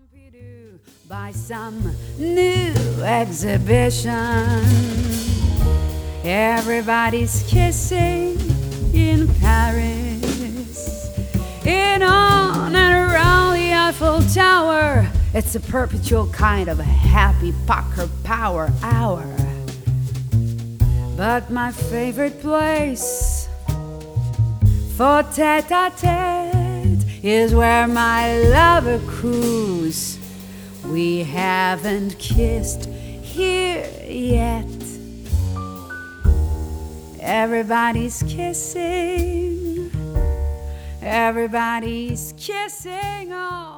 Pompidou by some new exhibition. Everybody's kissing in Paris, in on and around the Eiffel Tower. It's a perpetual kind of a happy poker power hour. But my favorite place for tete-a-tete is where my lover cruise. We haven't kissed here yet. Everybody's kissing. Everybody's kissing. Oh.